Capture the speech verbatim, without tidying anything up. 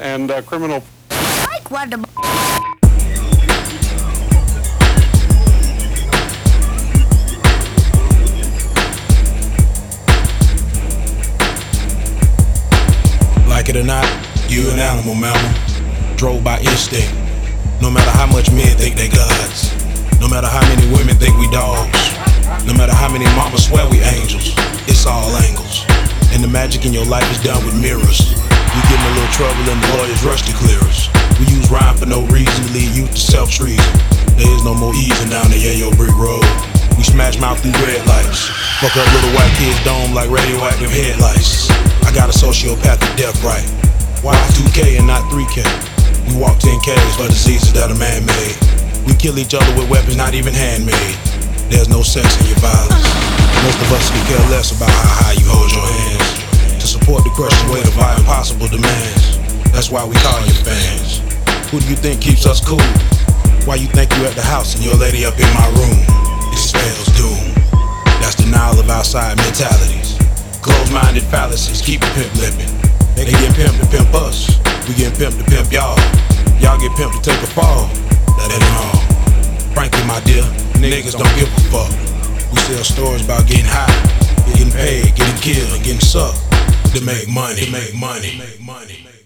and uh, criminal. Like what the Like it or not, you an animal, mammal. Drove by instinct. No matter how much men think they gods, no matter how many women think we dogs, no matter how many mamas swear we angels, it's all angles. And the magic in your life is done with mirrors. We get in a little trouble and the lawyers rush to clear us. We use rhyme for no reason to lead youth to self-treason. There is no more easing down the Yayo brick road. We smash mouth through red lights. Fuck up little white kids' dome like radioactive headlights. I got a sociopathic death right. Why two K and not three K? We walk ten Ks for diseases that are man-made. We kill each other with weapons not even handmade. There's no sex in your violence. Most of us could care less about how high you hold your hands. To support the crushing weight of our impossible demands. That's why we call you fans. Who do you think keeps us cool? Why you think you at the house and your lady up in my room? It spells doom. That's denial of outside mentalities. Closed-minded fallacies keep a pimp lippin'. They get pimped to pimp us. We get pimped to pimp y'all. Y'all get pimped to take a fall. That ain't all. Frankly, my dear, niggas don't give a fuck. We sell stories about getting high, getting paid, getting killed, and getting sucked to make money. To make money. Make money.